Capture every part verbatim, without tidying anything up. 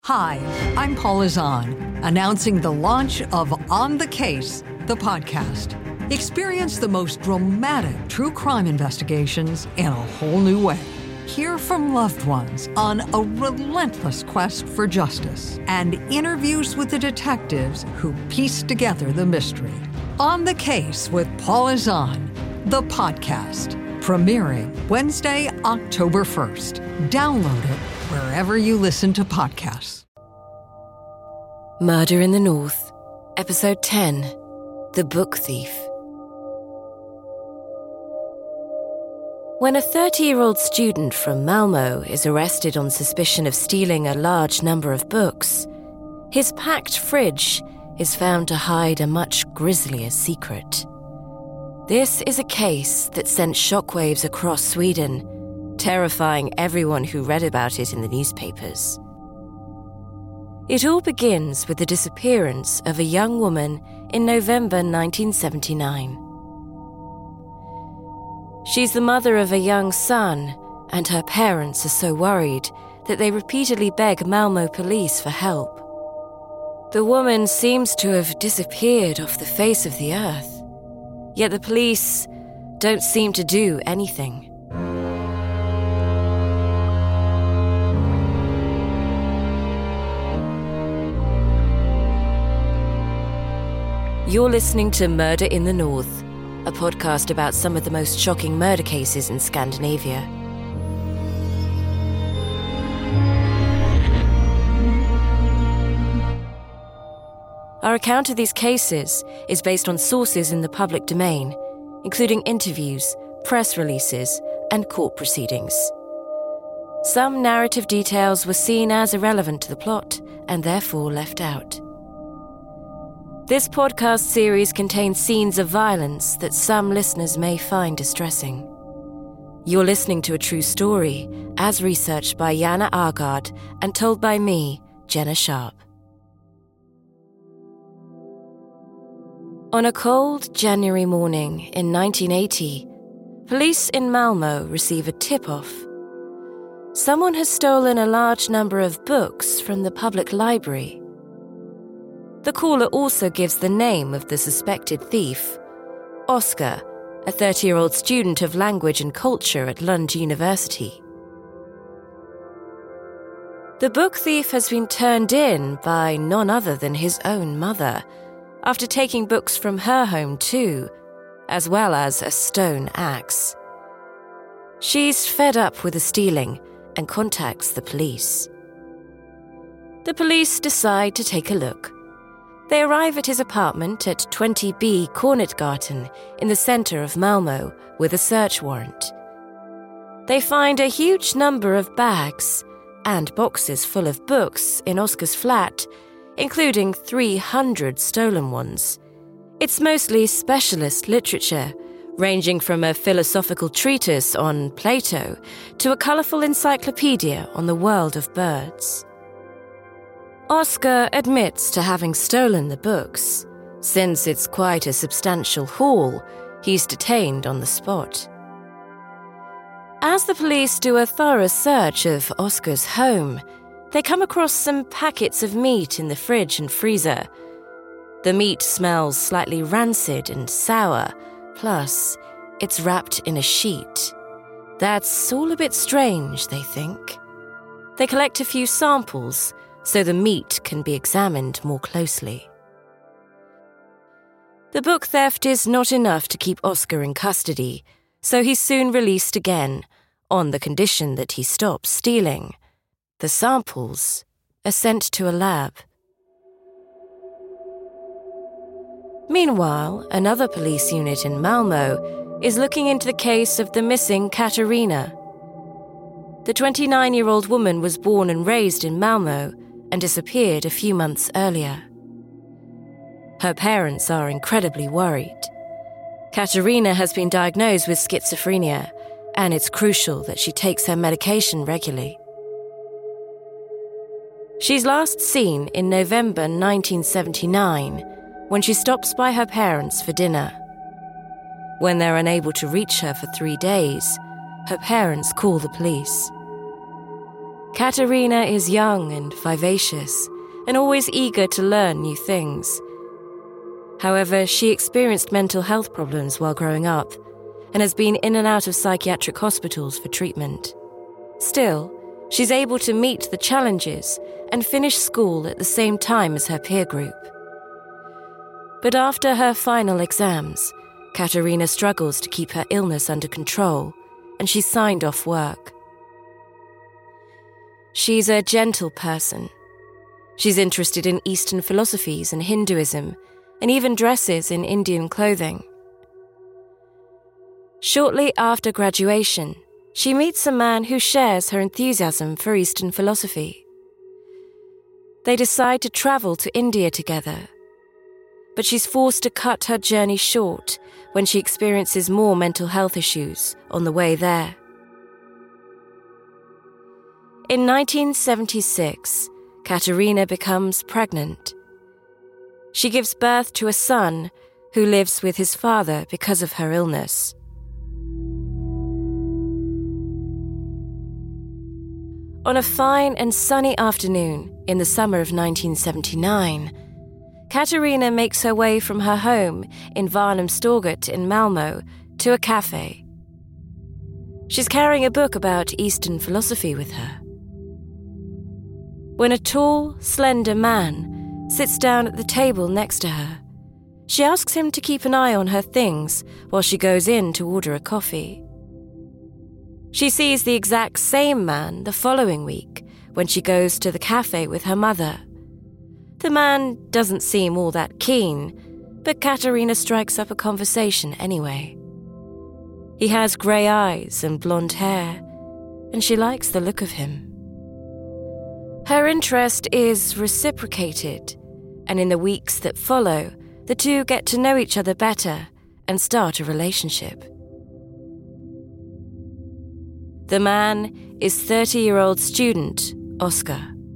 Hi, I'm Paula Zahn, announcing the launch of On the Case, the podcast. Experience the most dramatic true crime investigations in a whole new way. Hear from loved ones on a relentless quest for justice and interviews with the detectives who piece together the mystery. On the Case with Paula Zahn, the podcast, premiering Wednesday, October first. Download it wherever you listen to podcasts. Murder in the North, Episode ten, The Book Thief. When a thirty-year-old student from Malmö is arrested on suspicion of stealing a large number of books, his packed fridge is found to hide a much grislier secret. This is a case that sent shockwaves across Sweden, terrifying everyone who read about it in the newspapers. It all begins with the disappearance of a young woman in November nineteen seventy-nine. She's the mother of a young son, and her parents are so worried that they repeatedly beg Malmö police for help. The woman seems to have disappeared off the face of the earth, yet the police don't seem to do anything. You're listening to Murder in the North, a podcast about some of the most shocking murder cases in Scandinavia. Our account of these cases is based on sources in the public domain, including interviews, press releases, and court proceedings. Some narrative details were seen as irrelevant to the plot and therefore left out. This podcast series contains scenes of violence that some listeners may find distressing. You're listening to a true story, as researched by Jana Agard and told by me, Jenna Sharp. On a cold January morning in nineteen eighty, police in Malmö receive a tip-off. Someone has stolen a large number of books from the public library. The caller also gives the name of the suspected thief, Oscar, a thirty-year-old student of language and culture at Lund University. The book thief has been turned in by none other than his own mother, after taking books from her home too, as well as a stone axe. She's fed up with the stealing and contacts the police. The police decide to take a look. They arrive at his apartment at twenty B Kornetgatan in the centre of Malmö with a search warrant. They find a huge number of bags and boxes full of books in Oscar's flat, including three hundred stolen ones. It's mostly specialist literature, ranging from a philosophical treatise on Plato to a colourful encyclopedia on the world of birds. Oscar admits to having stolen the books. Since it's quite a substantial haul, he's detained on the spot. As the police do a thorough search of Oscar's home, they come across some packets of meat in the fridge and freezer. The meat smells slightly rancid and sour, plus it's wrapped in a sheet. That's all a bit strange, they think. They collect a few samples, so the meat can be examined more closely. The book theft is not enough to keep Oscar in custody, so he's soon released again, on the condition that he stops stealing. The samples are sent to a lab. Meanwhile, another police unit in Malmö is looking into the case of the missing Katarina. The twenty-nine-year-old woman was born and raised in Malmö and disappeared a few months earlier. Her parents are incredibly worried. Katarina has been diagnosed with schizophrenia, and it's crucial that she takes her medication regularly. She's last seen in November nineteen seventy-nine, when she stops by her parents for dinner. When they're unable to reach her for three days, her parents call the police. Katerina is young and vivacious, and always eager to learn new things. However, she experienced mental health problems while growing up, and has been in and out of psychiatric hospitals for treatment. Still, she's able to meet the challenges and finish school at the same time as her peer group. But after her final exams, Katerina struggles to keep her illness under control, and she's signed off work. She's a gentle person. She's interested in Eastern philosophies and Hinduism, and even dresses in Indian clothing. Shortly after graduation, she meets a man who shares her enthusiasm for Eastern philosophy. They decide to travel to India together, but she's forced to cut her journey short when she experiences more mental health issues on the way there. In nineteen seventy-six, Katerina becomes pregnant. She gives birth to a son who lives with his father because of her illness. On a fine and sunny afternoon in the summer of nineteen seventy-nine, Katerina makes her way from her home in Varnhem-Storgård in Malmö to a cafe. She's carrying a book about Eastern philosophy with her. When a tall, slender man sits down at the table next to her, she asks him to keep an eye on her things while she goes in to order a coffee. She sees the exact same man the following week when she goes to the cafe with her mother. The man doesn't seem all that keen, but Katerina strikes up a conversation anyway. He has grey eyes and blonde hair, and she likes the look of him. Her interest is reciprocated, and in the weeks that follow, the two get to know each other better and start a relationship. The man is thirty-year-old student Oscar.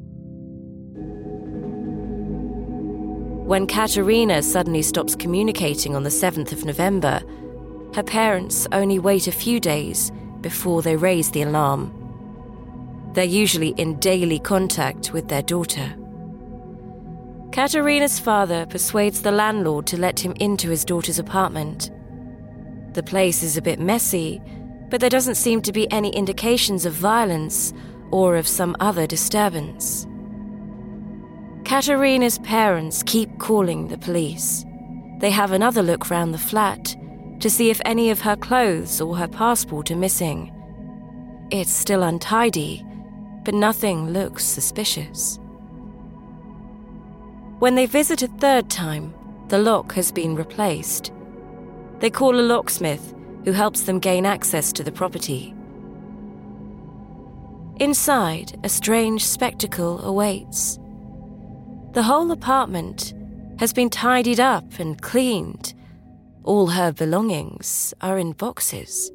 When Katerina suddenly stops communicating on the seventh of November, her parents only wait a few days before they raise the alarm. They're usually in daily contact with their daughter. Katerina's father persuades the landlord to let him into his daughter's apartment. The place is a bit messy, but there doesn't seem to be any indications of violence or of some other disturbance. Katerina's parents keep calling the police. They have another look round the flat to see if any of her clothes or her passport are missing. It's still untidy, but nothing looks suspicious. When they visit a third time, the lock has been replaced. They call a locksmith who helps them gain access to the property. Inside, a strange spectacle awaits. The whole apartment has been tidied up and cleaned. All her belongings are in boxes.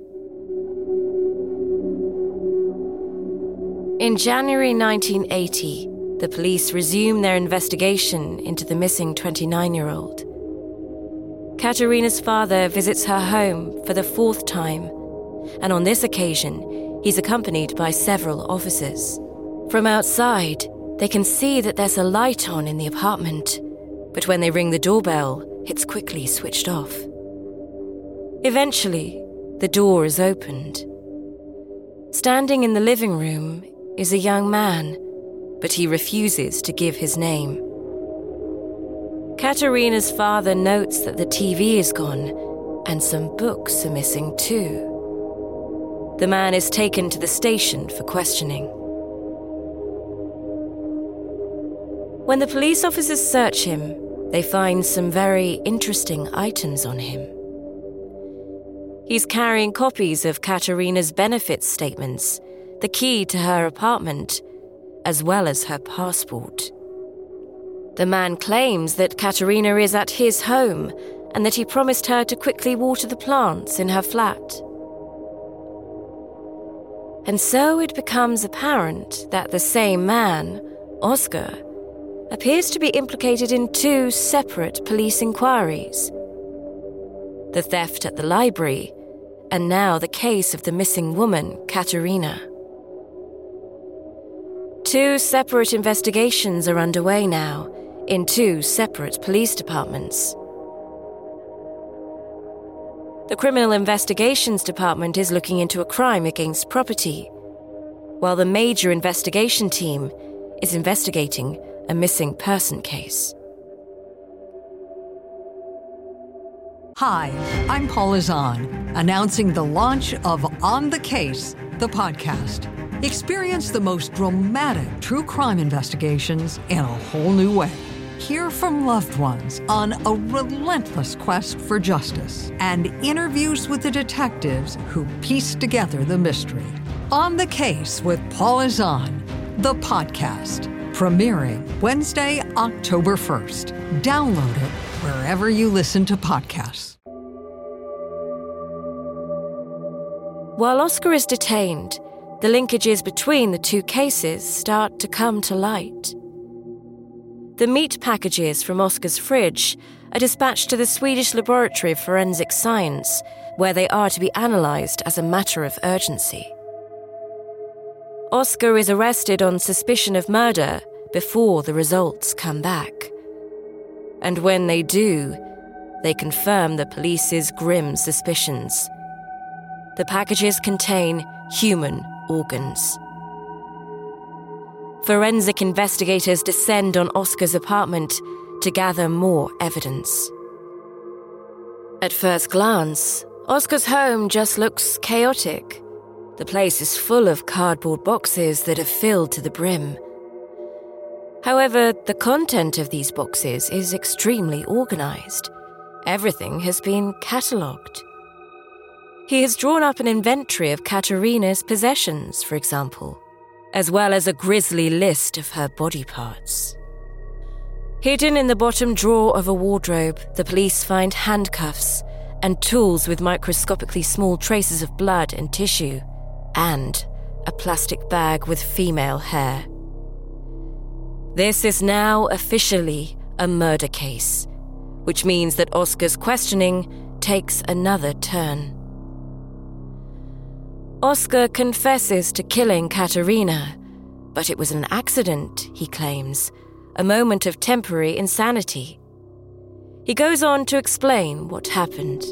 In January nineteen eighty, the police resume their investigation into the missing twenty-nine-year-old. Katerina's father visits her home for the fourth time, and on this occasion, he's accompanied by several officers. From outside, they can see that there's a light on in the apartment, but when they ring the doorbell, it's quickly switched off. Eventually, the door is opened. Standing in the living room is a young man, but he refuses to give his name. Katerina's father notes that the T V is gone and some books are missing too. The man is taken to the station for questioning. When the police officers search him, they find some very interesting items on him. He's carrying copies of Katerina's benefits statements, the key to her apartment, as well as her passport. The man claims that Katerina is at his home and that he promised her to quickly water the plants in her flat. And so it becomes apparent that the same man, Oscar, appears to be implicated in two separate police inquiries. The theft at the library, and now the case of the missing woman, Katerina. Two separate investigations are underway now, in two separate police departments. The Criminal Investigations Department is looking into a crime against property, while the Major Investigation Team is investigating a missing person case. Hi, I'm Paula Zahn, announcing the launch of On the Case, the podcast. Experience the most dramatic true crime investigations in a whole new way. Hear from loved ones on a relentless quest for justice and interviews with the detectives who piece together the mystery. On the Case with Paula Zahn, the podcast, premiering Wednesday, October first. Download it wherever you listen to podcasts. While Oscar is detained, the linkages between the two cases start to come to light. The meat packages from Oscar's fridge are dispatched to the Swedish Laboratory of Forensic Science, where they are to be analysed as a matter of urgency. Oscar is arrested on suspicion of murder before the results come back. And when they do, they confirm the police's grim suspicions. The packages contain human organs. Forensic investigators descend on Oscar's apartment to gather more evidence. At first glance, Oscar's home just looks chaotic. The place is full of cardboard boxes that are filled to the brim. However, the content of these boxes is extremely organized. Everything has been catalogued. He has drawn up an inventory of Katarina's possessions, for example, as well as a grisly list of her body parts. Hidden in the bottom drawer of a wardrobe, the police find handcuffs and tools with microscopically small traces of blood and tissue, and a plastic bag with female hair. This is now officially a murder case, which means that Oscar's questioning takes another turn. Oscar confesses to killing Katarina, but it was an accident, he claims, a moment of temporary insanity. He goes on to explain what happened.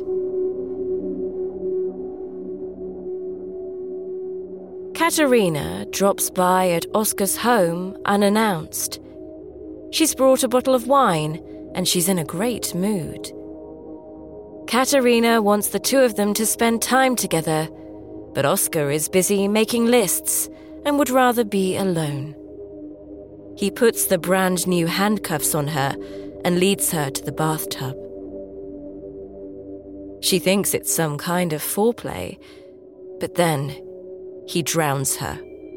Katarina drops by at Oscar's home unannounced. She's brought a bottle of wine, and she's in a great mood. Katarina wants the two of them to spend time together, but Oscar is busy making lists and would rather be alone. He puts the brand new handcuffs on her and leads her to the bathtub. She thinks it's some kind of foreplay, but then he drowns her.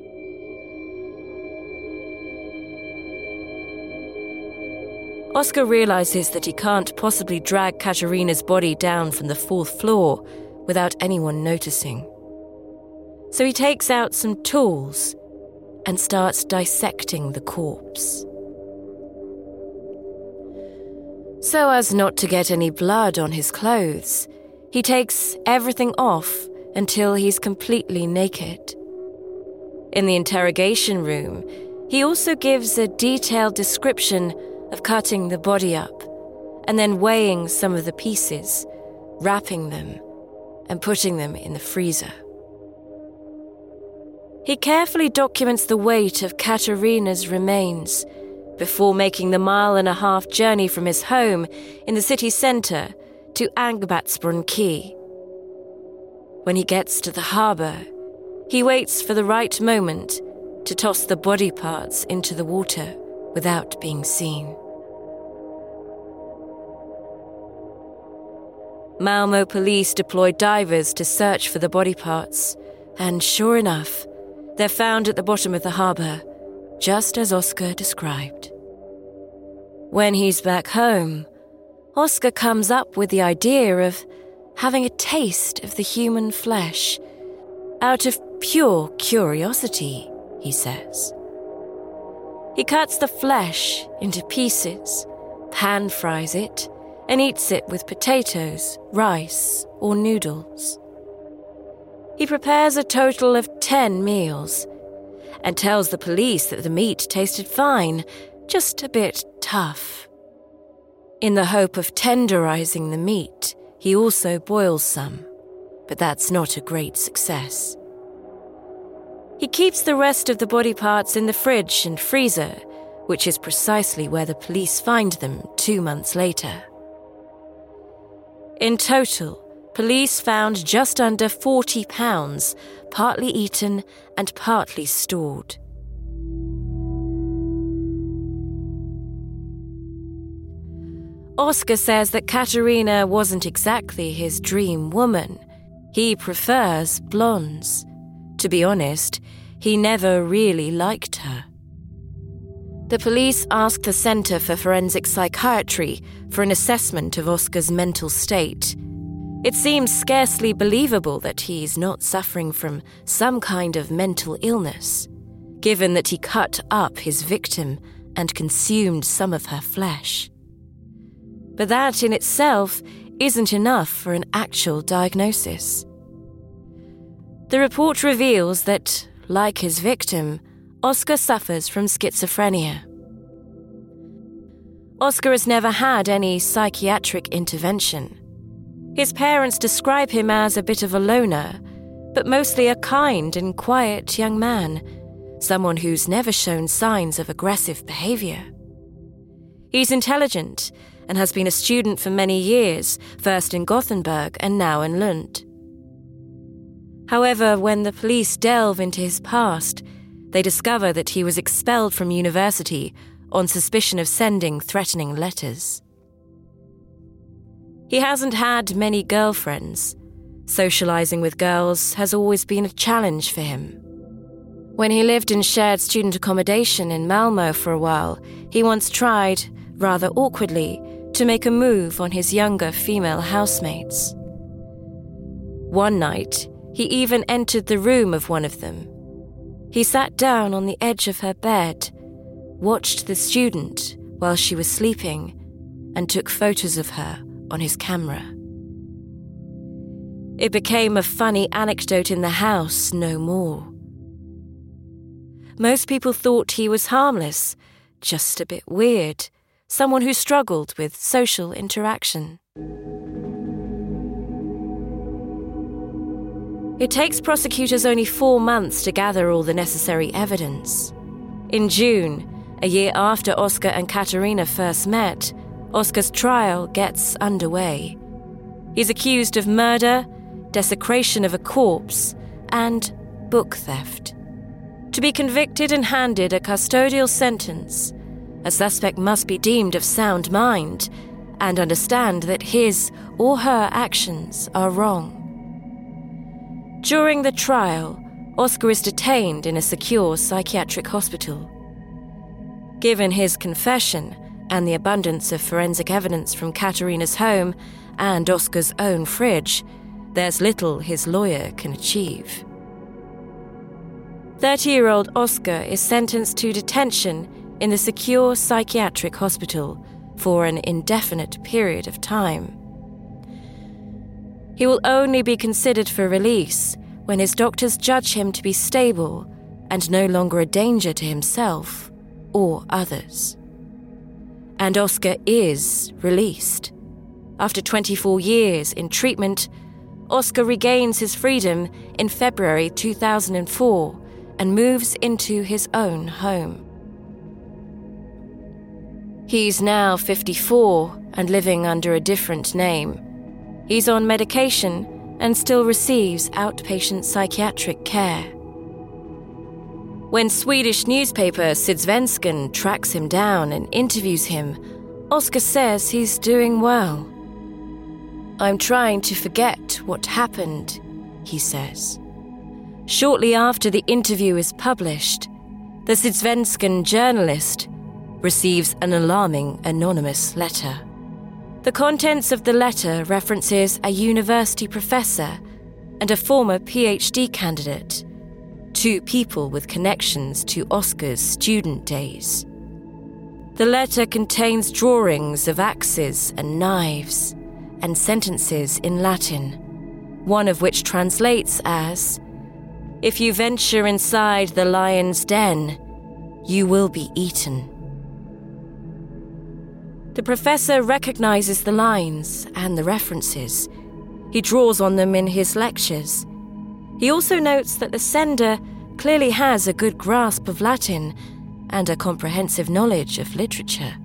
Oscar realizes that he can't possibly drag Katarina's body down from the fourth floor without anyone noticing. So he takes out some tools and starts dissecting the corpse. So as not to get any blood on his clothes, he takes everything off until he's completely naked. In the interrogation room, he also gives a detailed description of cutting the body up and then weighing some of the pieces, wrapping them, and putting them in the freezer. He carefully documents the weight of Katarina's remains before making the mile and a half journey from his home in the city centre to Angbatsbrunn Quay. When he gets to the harbour, he waits for the right moment to toss the body parts into the water without being seen. Malmö police deploy divers to search for the body parts, and sure enough, they're found at the bottom of the harbour, just as Oscar described. When he's back home, Oscar comes up with the idea of having a taste of the human flesh, out of pure curiosity, he says. He cuts the flesh into pieces, pan-fries it, and eats it with potatoes, rice, or noodles. He prepares a total of ten meals, and tells the police that the meat tasted fine, just a bit tough. In the hope of tenderizing the meat, he also boils some, but that's not a great success. He keeps the rest of the body parts in the fridge and freezer, which is precisely where the police find them two months later. In total, police found just under forty pounds, partly eaten and partly stored. Oskar says that Katarina wasn't exactly his dream woman. He prefers blondes. To be honest, he never really liked her. The police asked the Centre for Forensic Psychiatry for an assessment of Oskar's mental state. It seems scarcely believable that he's not suffering from some kind of mental illness, given that he cut up his victim and consumed some of her flesh. But that in itself isn't enough for an actual diagnosis. The report reveals that, like his victim, Oskar suffers from schizophrenia. Oskar has never had any psychiatric intervention. His parents describe him as a bit of a loner, but mostly a kind and quiet young man, someone who's never shown signs of aggressive behavior. He's intelligent and has been a student for many years, first in Gothenburg and now in Lund. However, when the police delve into his past, they discover that he was expelled from university on suspicion of sending threatening letters. He hasn't had many girlfriends. Socializing with girls has always been a challenge for him. When he lived in shared student accommodation in Malmö for a while, he once tried, rather awkwardly, to make a move on his younger female housemates. One night, he even entered the room of one of them. He sat down on the edge of her bed, watched the student while she was sleeping, and took photos of her on his camera. It became a funny anecdote in the house, no more. Most people thought he was harmless, just a bit weird, someone who struggled with social interaction. It takes prosecutors only four months to gather all the necessary evidence. In June, a year after Oskar and Katarina first met, Oskar's trial gets underway. He's accused of murder, desecration of a corpse, and book theft. To be convicted and handed a custodial sentence, a suspect must be deemed of sound mind and understand that his or her actions are wrong. During the trial, Oskar is detained in a secure psychiatric hospital. Given his confession and the abundance of forensic evidence from Katarina's home and Oskar's own fridge, there's little his lawyer can achieve. thirty-year-old Oskar is sentenced to detention in the secure psychiatric hospital for an indefinite period of time. He will only be considered for release when his doctors judge him to be stable and no longer a danger to himself or others. And Oskar is released. After twenty-four years in treatment, Oskar regains his freedom in February two thousand four and moves into his own home. He's now fifty-four and living under a different name. He's on medication and still receives outpatient psychiatric care. When Swedish newspaper Sydsvenskan tracks him down and interviews him, Oskar says he's doing well. "I'm trying to forget what happened," he says. Shortly after the interview is published, the Sydsvenskan journalist receives an alarming anonymous letter. The contents of the letter references a university professor and a former PhD candidate, two people with connections to Oskar's student days. The letter contains drawings of axes and knives and sentences in Latin, one of which translates as, If you venture inside the lion's den, you will be eaten. The professor recognizes the lines and the references. He draws on them in his lectures. He also notes that the sender clearly has a good grasp of Latin and a comprehensive knowledge of literature.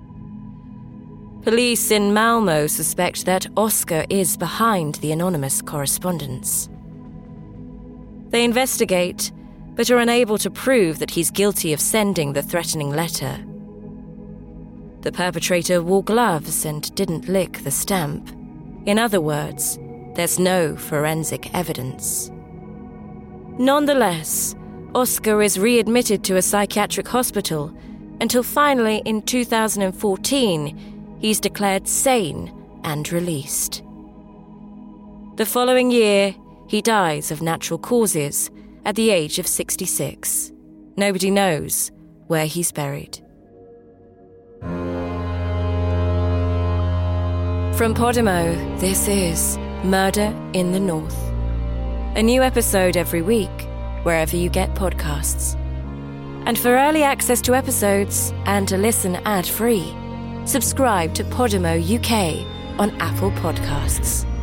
Police in Malmö suspect that Oscar is behind the anonymous correspondence. They investigate, but are unable to prove that he's guilty of sending the threatening letter. The perpetrator wore gloves and didn't lick the stamp. In other words, there's no forensic evidence. Nonetheless, Oscar is readmitted to a psychiatric hospital until finally in two thousand fourteen, he's declared sane and released. The following year, he dies of natural causes at the age of sixty-six. Nobody knows where he's buried. From Podimo, this is Murder in the North. A new episode every week, wherever you get podcasts. And for early access to episodes and to listen ad-free, subscribe to Podimo U K on Apple Podcasts.